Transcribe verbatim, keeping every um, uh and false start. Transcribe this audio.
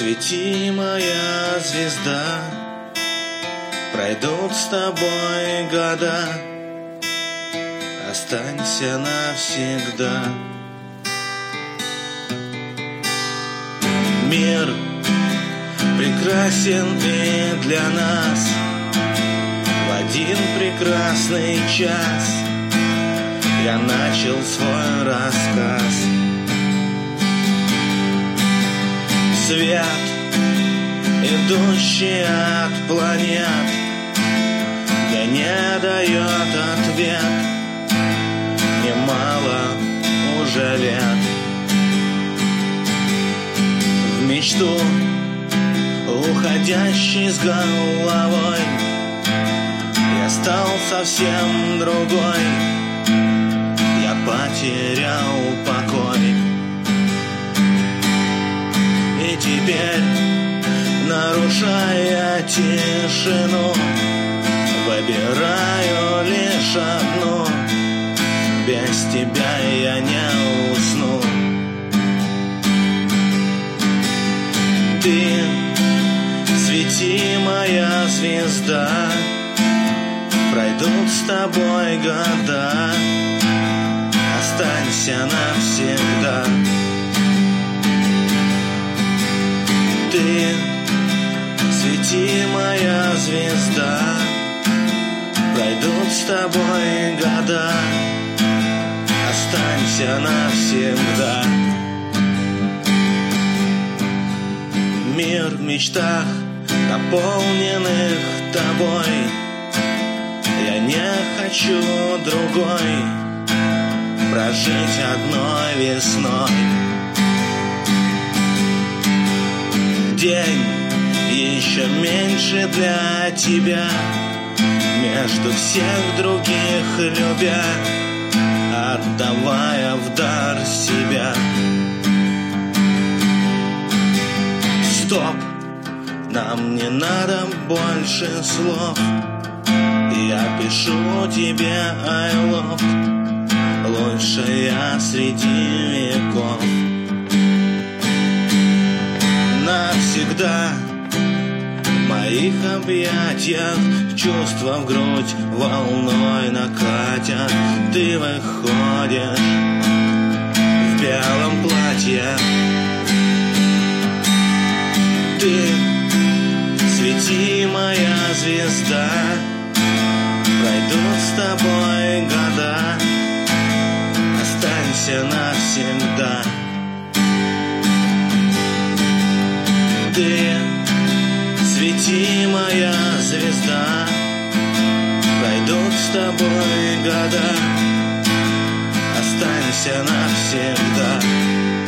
Свети, моя звезда, пройдут с тобой года, останься навсегда. Мир прекрасен и для нас. В один прекрасный час я начал свой рассказ. Свет, идущий от планет, мне не дает ответ. Немало уже лет. В мечту, уходящий с головой, я стал совсем другой. Я потерял покой. И теперь, нарушая тишину, выбираю лишь одну: без тебя я не усну. Ты свети, моя звезда, пройдут с тобой года, останься навсегда. Ты свети, моя звезда, пройдут с тобой года, останься навсегда. Мир в мечтах, наполненных тобой, я не хочу другой прожить одной весной. День еще меньше для тебя, между всех других любя, отдавая в дар себя. Стоп, нам не надо больше слов. Я пишу тебе I love, лучшая среди веков. Навсегда в моих объятиях чувства в грудь волной накатят. Ты выходишь в белом платье. Ты свети, моя звезда, пройдут с тобой года, останься навсегда. Ты свети, моя звезда, пройдут с тобой года, останься навсегда.